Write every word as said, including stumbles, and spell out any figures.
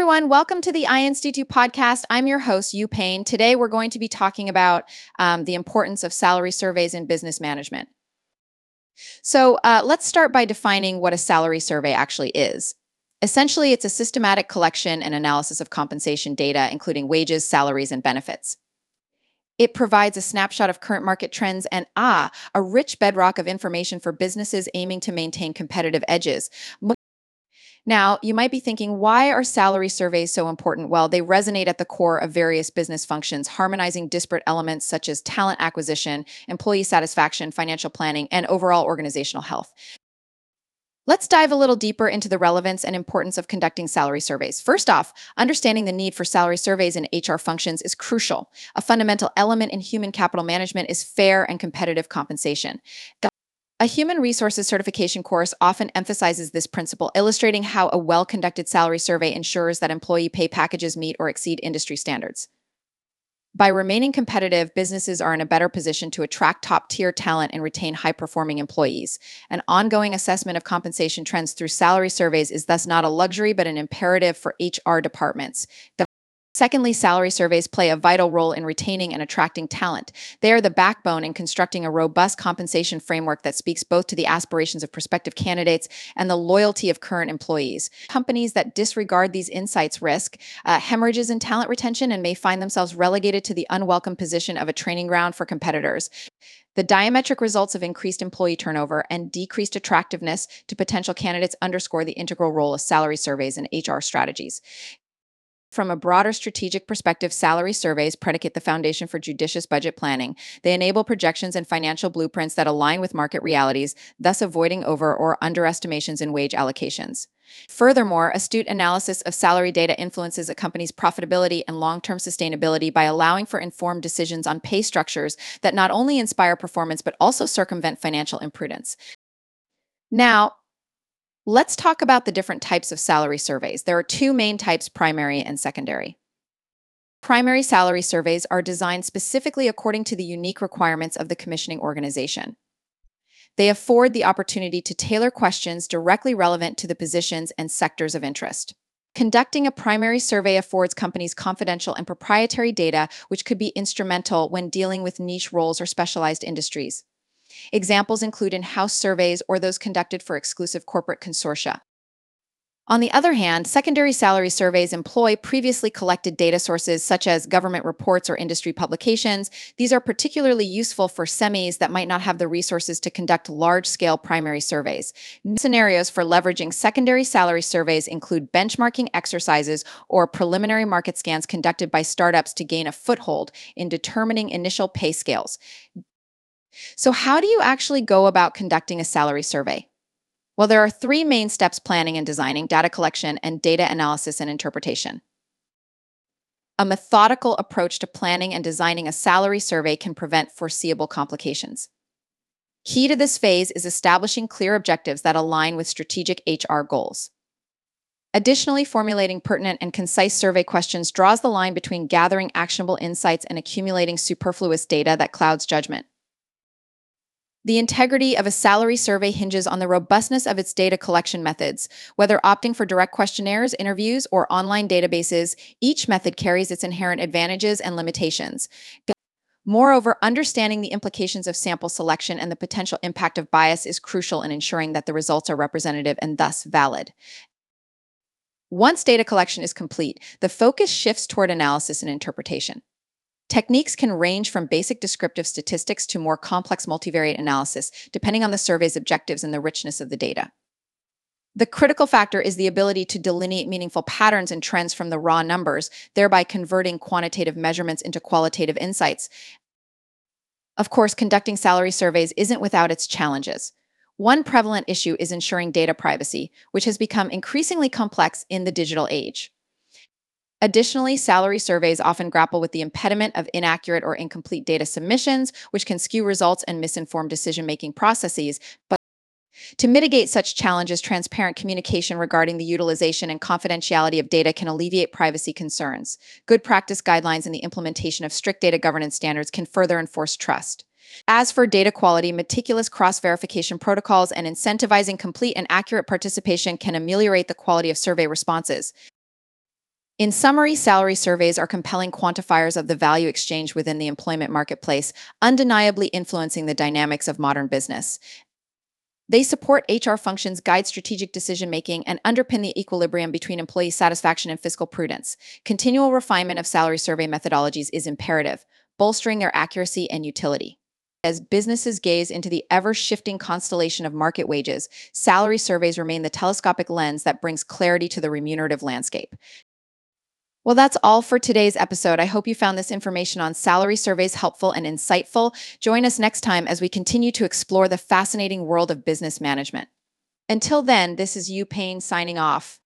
everyone. Welcome to the I Institute podcast. I'm your host, Yu Payne. Today, we're going to be talking about um, the importance of salary surveys in business management. So uh, let's start by defining what a salary survey actually is. Essentially, it's a systematic collection and analysis of compensation data, including wages, salaries, and benefits. It provides a snapshot of current market trends and, ah, a rich bedrock of information for businesses aiming to maintain competitive edges. Now, you might be thinking, why are salary surveys so important? Well, they resonate at the core of various business functions, harmonizing disparate elements such as talent acquisition, employee satisfaction, financial planning, and overall organizational health. Let's dive a little deeper into the relevance and importance of conducting salary surveys. First off, understanding the need for salary surveys in H R functions is crucial. A fundamental element in human capital management is fair and competitive compensation. A human resources certification course often emphasizes this principle, illustrating how a well-conducted salary survey ensures that employee pay packages meet or exceed industry standards. By remaining competitive, businesses are in a better position to attract top-tier talent and retain high-performing employees. An ongoing assessment of compensation trends through salary surveys is thus not a luxury, but an imperative for H R departments. Secondly, salary surveys play a vital role in retaining and attracting talent. They are the backbone in constructing a robust compensation framework that speaks both to the aspirations of prospective candidates and the loyalty of current employees. Companies that disregard these insights risk uh, hemorrhages in talent retention and may find themselves relegated to the unwelcome position of a training ground for competitors. The diametric results of increased employee turnover and decreased attractiveness to potential candidates underscore the integral role of salary surveys in H R strategies. From a broader strategic perspective, salary surveys predicate the foundation for judicious budget planning. They enable projections and financial blueprints that align with market realities, thus avoiding over or underestimations in wage allocations. Furthermore, astute analysis of salary data influences a company's profitability and long-term sustainability by allowing for informed decisions on pay structures that not only inspire performance but also circumvent financial imprudence. Now, let's talk about the different types of salary surveys. There are two main types, primary and secondary. Primary salary surveys are designed specifically according to the unique requirements of the commissioning organization. They afford the opportunity to tailor questions directly relevant to the positions and sectors of interest. Conducting a primary survey affords companies confidential and proprietary data, which could be instrumental when dealing with niche roles or specialized industries. Examples include in-house surveys or those conducted for exclusive corporate consortia. On the other hand, secondary salary surveys employ previously collected data sources such as government reports or industry publications. These are particularly useful for S M Es that might not have the resources to conduct large-scale primary surveys. Scenarios for leveraging secondary salary surveys include benchmarking exercises or preliminary market scans conducted by startups to gain a foothold in determining initial pay scales. So how do you actually go about conducting a salary survey? Well, there are three main steps: planning and designing, data collection, and data analysis and interpretation. A methodical approach to planning and designing a salary survey can prevent foreseeable complications. Key to this phase is establishing clear objectives that align with strategic H R goals. Additionally, formulating pertinent and concise survey questions draws the line between gathering actionable insights and accumulating superfluous data that clouds judgment. The integrity of a salary survey hinges on the robustness of its data collection methods. Whether opting for direct questionnaires, interviews, or online databases, each method carries its inherent advantages and limitations. Moreover, understanding the implications of sample selection and the potential impact of bias is crucial in ensuring that the results are representative and thus valid. Once data collection is complete, the focus shifts toward analysis and interpretation. Techniques can range from basic descriptive statistics to more complex multivariate analysis, depending on the survey's objectives and the richness of the data. The critical factor is the ability to delineate meaningful patterns and trends from the raw numbers, thereby converting quantitative measurements into qualitative insights. Of course, conducting salary surveys isn't without its challenges. One prevalent issue is ensuring data privacy, which has become increasingly complex in the digital age. Additionally, salary surveys often grapple with the impediment of inaccurate or incomplete data submissions, which can skew results and misinform decision-making processes. But to mitigate such challenges, transparent communication regarding the utilization and confidentiality of data can alleviate privacy concerns. Good practice guidelines and the implementation of strict data governance standards can further enforce trust. As for data quality, meticulous cross-verification protocols and incentivizing complete and accurate participation can ameliorate the quality of survey responses. In summary, salary surveys are compelling quantifiers of the value exchange within the employment marketplace, undeniably influencing the dynamics of modern business. They support H R functions, guide strategic decision making, and underpin the equilibrium between employee satisfaction and fiscal prudence. Continual refinement of salary survey methodologies is imperative, bolstering their accuracy and utility. As businesses gaze into the ever shifting constellation of market wages, salary surveys remain the telescopic lens that brings clarity to the remunerative landscape. Well, that's all for today's episode. I hope you found this information on salary surveys helpful and insightful. Join us next time as we continue to explore the fascinating world of business management. Until then, this is Yu Payne signing off.